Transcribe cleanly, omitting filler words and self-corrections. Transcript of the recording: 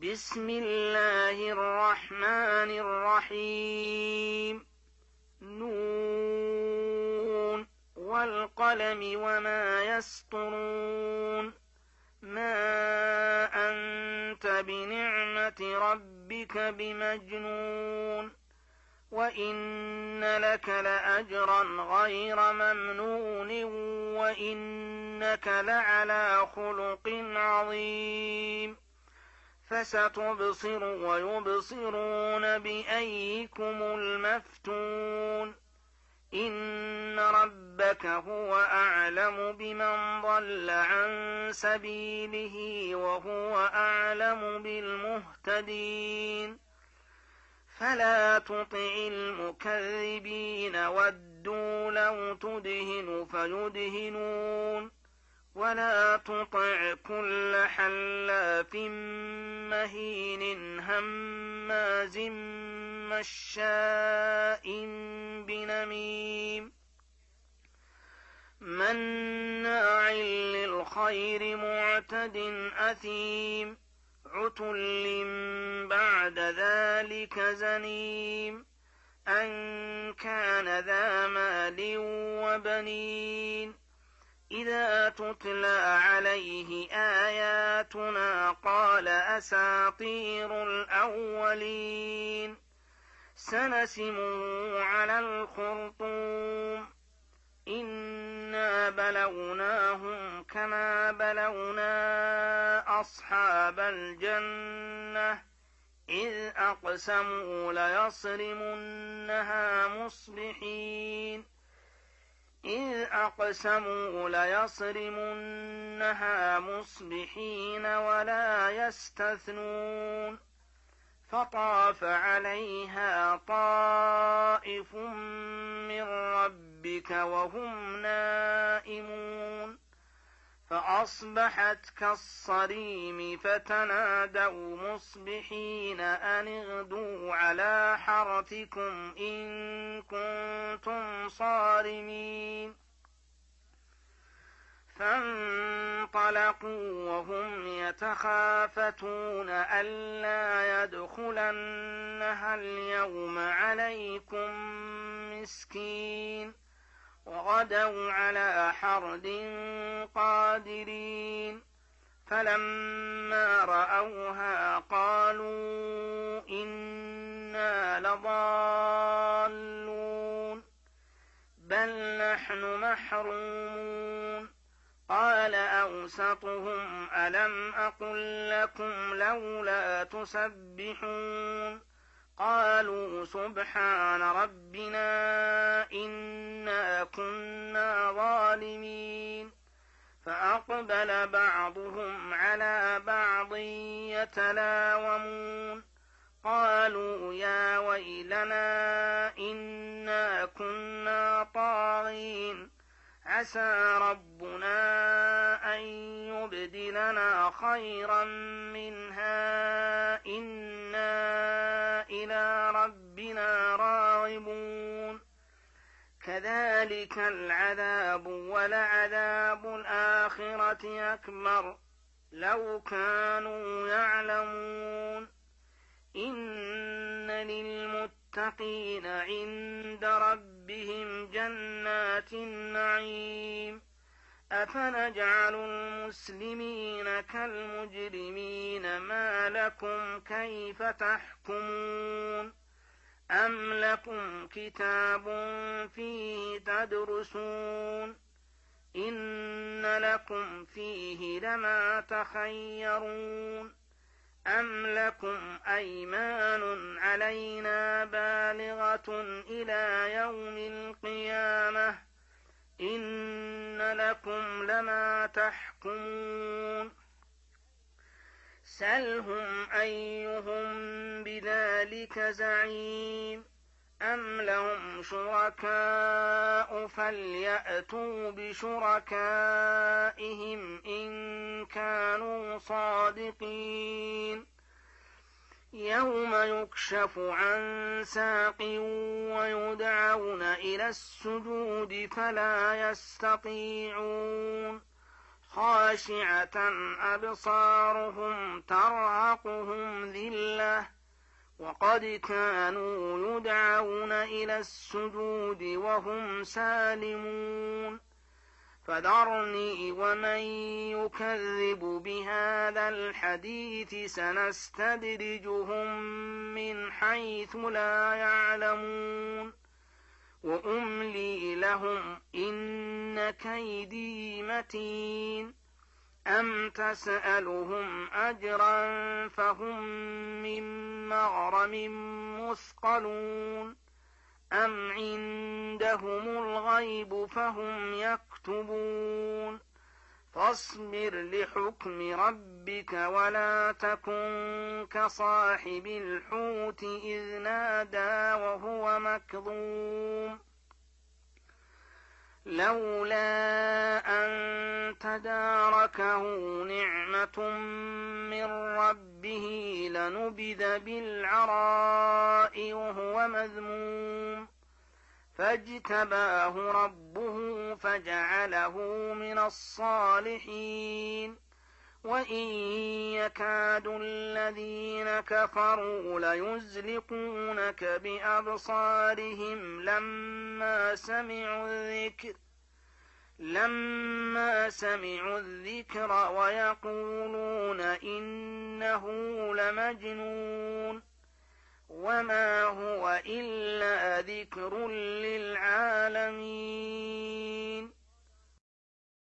بسم الله الرحمن الرحيم. نون والقلم وما يسطرون. ما أنت بنعمة ربك بمجنون. وإن لك لأجرا غير ممنون وإنك لعلى خلق عظيم. فستبصر ويبصرون بأيكم المفتون. إن ربك هو أعلم بمن ضل عن سبيله وهو أعلم بالمهتدين. فلا تطع المكذبين ودوا لو تدهن فيدهنون. ولا تطع كل حلاف مهين هماز مشاء بنميم مناع للخير معتد أثيم عتل بعد ذلك زنيم أن كان ذا مال وبنين. إذا تتلى عليه آياتنا قال أساطير الأولين. سنسمه على الخرطوم. إنا بلوناهم كما بلونا أصحاب الجنة إذ أقسموا ليصرمنها مصبحين ولا يستثنون. فطاف عليها طائف من ربك وهم نائمون فأصبحت كالصريم فتنادوا مصبحين أن اغدوا على حرثكم إن كنتم صارمين. فانطلقوا وهم يتخافتون ألا يدخلنها اليوم عليكم مسكين. وغدوا على حرد قادرين. فلما رأوها قالوا إنا لضالون بل نحن محرومون. قال أوسطهم ألم أقل لكم لولا تسبحون. قالوا سبحان ربنا إنا كنا ظالمين. فأقبل بعضهم على بعض يتلاومون. قالوا يا ويلنا إنا كنا طاغين. عسى ربنا أن يبدلنا خيرا منها إنا إلى ربنا راغبون. كذلك العذاب ولعذاب الآخرة أكبر لو كانوا يعلمون. إن للمتقين عند ربهم جنات النعيم. أفنجعل المسلمين كالمجرمين ما لكم كيف تحكمون. أم لكم كتاب فيه تدرسون. إن لكم فيه لما تخيرون. أم لكم أيمان علينا بالغة إلى يوم القيامة إن لكم لما تحكمون. سلهم أيهم بذلك زعيم. أم لهم شركاء فليأتوا بشركائهم إن كانوا صادقين. يوم يكشف عن ساق ويدعون إلى السجود فلا يستطيعون. خاشعة أبصارهم ترهقهم ذلة وقد كانوا يدعون إلى السجود وهم سالمون فذرني ومن يكذب بهذا الحديث سنستدرجهم من حيث لا يعلمون وأملي لهم إن كيدي متين أم تسألهم أجرا فهم من مغرم مثقلون أم عندهم الغيب فهم يكتبون فاصبر لحكم ربك ولا تكن كصاحب الحوت إذ نادى وهو مكظوم لولا أن تداركه نعمة من ربه لنبذ بالعراء وهو مذموم فاجتباه ربه فجعله من الصالحين وإن يكاد الذين كفروا ليزلقونك بأبصارهم لما سمعوا الذكر ويقولون إنه لمجنون وما هو إلا ذكر للعالمين